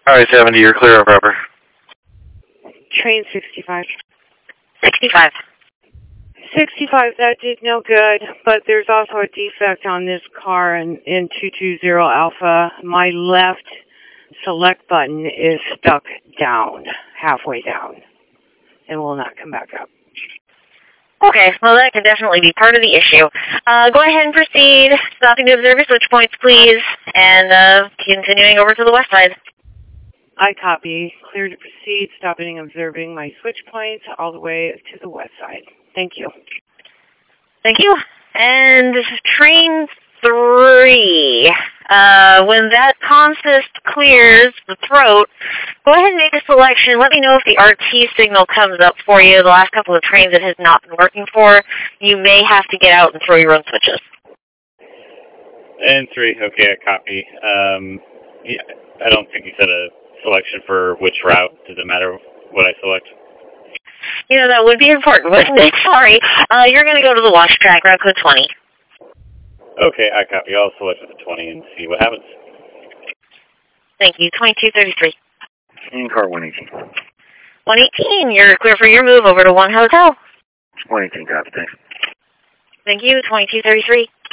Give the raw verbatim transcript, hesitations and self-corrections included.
Alright, seventy, you're clear of rubber. Train sixty-five. sixty-five. sixty-five, that did no good, but there's also a defect on this car in, in two two zero Alpha. My left select button is stuck down, halfway down, and will not come back up. Okay, well that could definitely be part of the issue. Uh, go ahead and proceed, stopping to observe your switch points, please, and uh, continuing over to the west side. I copy. Clear to proceed, stopping and observing my switch points all the way to the west side. Thank you. Thank you. And train three, uh, when that consist clears the throat, go ahead and make a selection. Let me know if the R T signal comes up for you. The last couple of trains it has not been working for. You may have to get out and throw your own switches. N three, okay, I copy. Um, yeah, I don't think you said a selection for which route. Does it matter what I select? You know, that would be important, wouldn't it? Sorry. Uh, you're going to go to the wash track, route code twenty. Okay, I copy. I'll select the twenty and see what happens. Thank you. twenty-two thirty-three. In car one eighteen. one eighteen, you're clear for your move over to one hotel. one eighteen, copy, thanks. Thank you. twenty-two thirty-three.